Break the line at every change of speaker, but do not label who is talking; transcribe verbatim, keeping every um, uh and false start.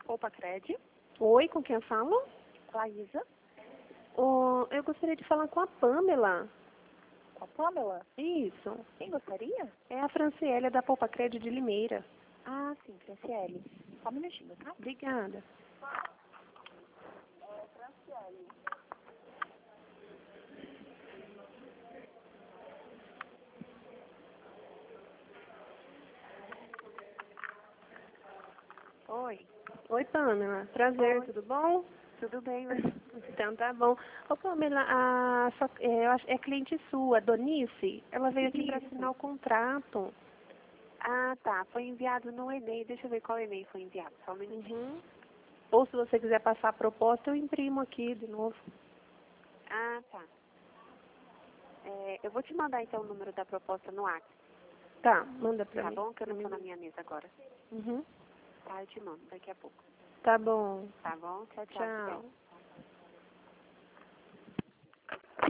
Opa, Cred.
Oi, com quem eu falo?
Laísa.
Oh, eu gostaria de falar com a Pamela.
Com a Pamela?
Isso.
Quem gostaria?
É a Franciele da Poupa Cred de Limeira.
Ah, sim, Franciele. Só um minutinho, tá?
Obrigada.
Oi.
Oi, Pamela. Prazer,
Oi.
tudo bom?
Tudo bem, mas...
Então tá bom. Ô, Pamela, a, sua- é, eu acho- é cliente sua, a Donice, ela veio aqui para
Isso.
assinar o contrato.
Ah, tá. Foi enviado no e-mail. Deixa eu ver qual e-mail foi enviado. Só um minutinho.
Uhum. Ou se você quiser passar a proposta, eu imprimo aqui de novo.
Ah, tá. É, eu vou te mandar, então, o número da proposta no WhatsApp,
Tá, manda pra
tá
mim.
bom? Que eu não tô
Uhum.
na minha mesa agora.
Uhum.
Tá, eu te mando daqui a pouco.
Tá bom.
Tá bom? Tchau, tchau.
Tchau.